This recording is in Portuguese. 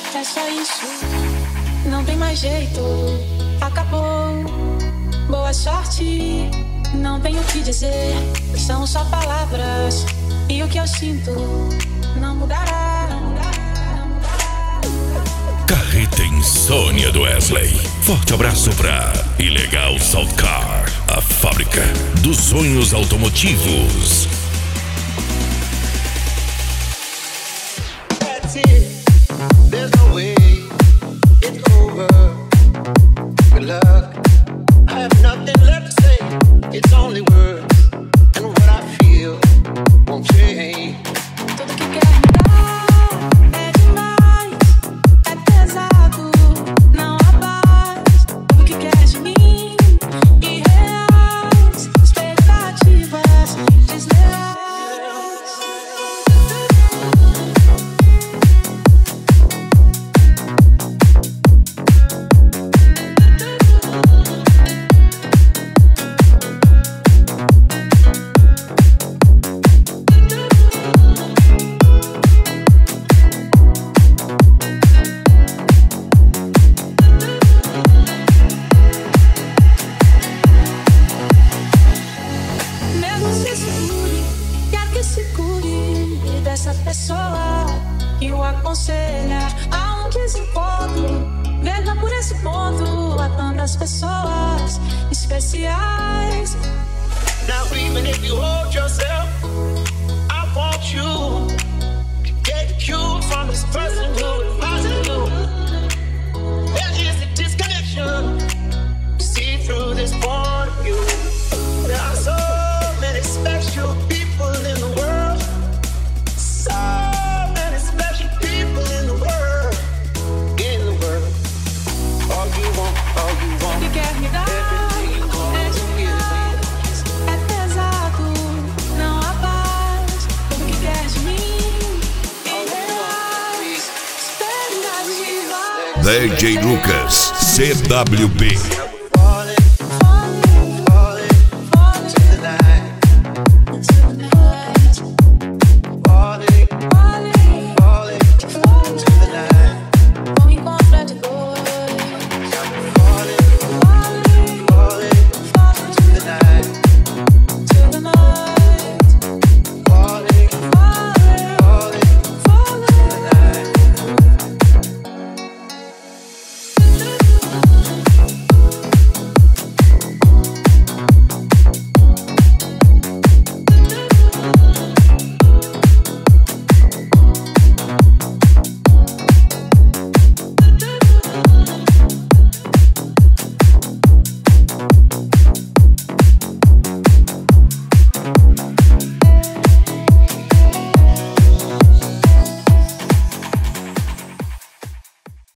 É só isso, não tem mais jeito. Acabou, boa sorte. Não tenho o que dizer, são só palavras. E o que eu sinto não mudará. Carreta Insônia do Wesley. Forte abraço pra Ilegal Salt Car, a fábrica dos sonhos automotivos. That's it. There's no way it's over. Good luck. I have nothing left to say. It's only words, and what I feel won't change. Tudo que quer me dar é demais, é pesado, não há paz. Tudo que quer de mim, irreais, expectativas desleais. Mesmo se segure, quer que se cure dessa pessoa que o aconselha a um desencontro. Veja por esse ponto, há tantas pessoas especiais. Now even if you hold yourself, I want you to get cued from this person who is bothering you. There is a disconnection. See through this point of view. There are so many special people in the world. So many special people in the world. In the world. All you want, Que quer me dar everything you want é to give me. demais, é pesado, não há paz. Tudo que quer de mim, irreais, expectativas. DJ Lucas, CWB.